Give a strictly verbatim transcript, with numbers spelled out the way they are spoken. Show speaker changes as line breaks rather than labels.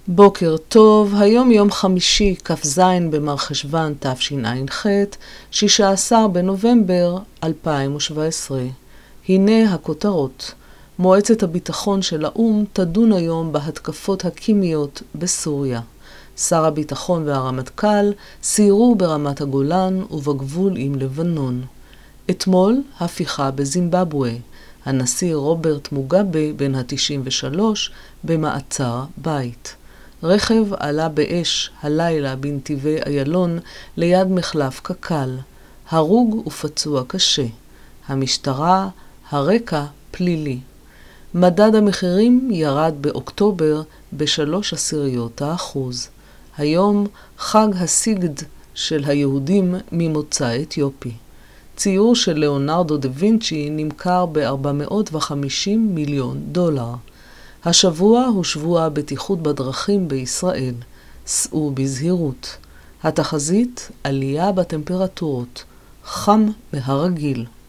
בוקר טוב, היום יום חמישי, כ"ז במרחשוון תשע"ח, שישה עשר בנובמבר אלפיים שבע עשרה. הנה הכותרות. מועצת הביטחון של האו"ם תדון היום בהתקפות הקימיות בסוריה. שר הביטחון והרמטכ"ל סיירו ברמת הגולן ובגבול עם לבנון. אתמול הפיכה בזימבבואה. הנשיא רוברט מוגאבה בן ה-תשעים ושלוש במעצר בית. רכב עלה באש הלילה בנתיבי איילון ליד מחלף קק"ל. הרוג ופצוע קשה. המשטרה, הרקע פלילי. מדד המחירים ירד באוקטובר בשלוש עשיריות האחוז. היום חג הסיגד של היהודים ממוצא אתיופי. ציור של ליאונרדו דה וינצ'י נמכר ב-ארבע מאות וחמישים מיליון דולר. השבוע הוא שבוע הבטיחות בדרכים בישראל. סעו בזהירות. התחזית, עלייה בטמפרטורות. חם מהרגיל.